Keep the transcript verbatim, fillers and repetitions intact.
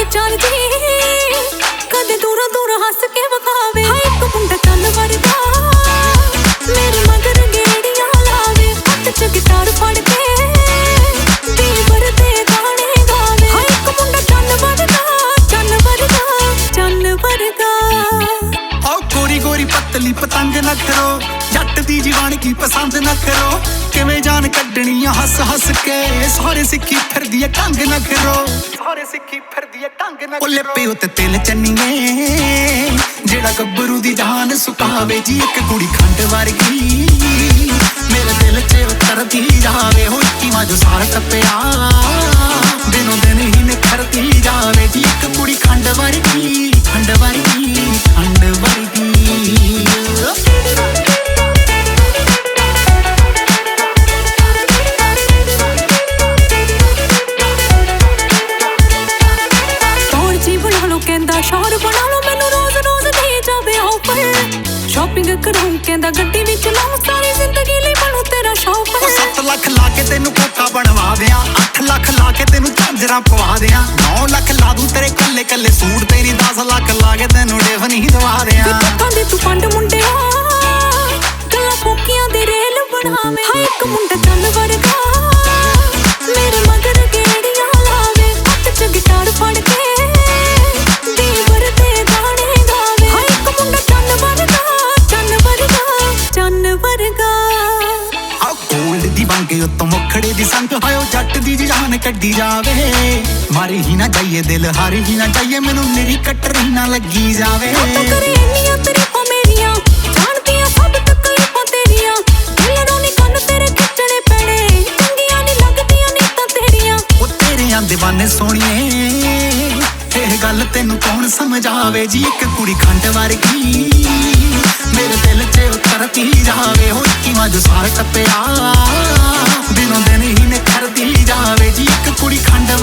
बोल चल जी कदे दूरों दूरों हंस के विखावे। हाय एक मुंडा चल वरगा मेरे मगर गेड़ियां लावे, हत्थ च गिटार फड़ के दीवर दे गाने गावे। हाय एक मुंडा चल वरगा चल वरगा चल वरगा। आओ गोरी गोरी पतली पतंग न करो, जट दी जीवान की पसंद न करो। किवें जान कड्डनी हस हस के सारे सिक्खी फिरदी ढंग न करो, सारे सिक्खी फिरदी ढंग न करो। ओले पिओ ते तिल चन्नीए जेड़ा गब्बरू दी जान सुकावे जी। एक कुड़ी खंड वर्गी मेरे दिल च उतरदी जावे, हो इक्कीवां जो साल टप्पिया दिनों दिन ही निखरदी जावे जी। एक कुड़ी खंड वर्गी खंड वर्गी खंड वर्गी। शोर बना लो मैनू रोज रोज दे जावे ऑफर, शॉपिंग करूं कहंदा गड्डी विच लाऊं सारी जिंदगी लई बनूं तेरा शॉपर। सत्त लख ला के तेनू कोका बनवा दियां, अठ लख ला के तेनू झांजरा पवा दियां, नौ लख ला दूं तेरे कल्ले कल्ले सूट तेरी, दस लख ला के तेनू डेफनी दवा दियां। दे तू पंड मुंडिया गल्लां फोकियां दी रेल बनावे। हाय एक मुंडा चल वरगा मेरे मगर गेड़ियां लावे, हत्थ च गिटार फड़ के उत्तों मुखड़े दी संग हायो जट दी जान कड्डी जावे। मारी ही ना जाइए दिल हारी ही ना जाइए, मैनू मेरी कटरी ना लगी जावे। करे इन्नियां तरीफां मेरियां जानदियां सब तकलीफां तेरियां, दिल नूं नी कंन तेरे खिचणे पैणे, चंगियां नी लगदियां नीतां तेरियां। ओ तेरियां दीवाने सोहणिए ਇਹ ਗੱਲ ਤੈਨੂੰ कौन समझावे जी। एक कुड़ी खंड वर्गी मेरे दिल च उतरती जावे, हो इक्कीवां जो साल टप्पिया दिनों दिन ही निखरदी जावे जी। एक कुड़ी खंड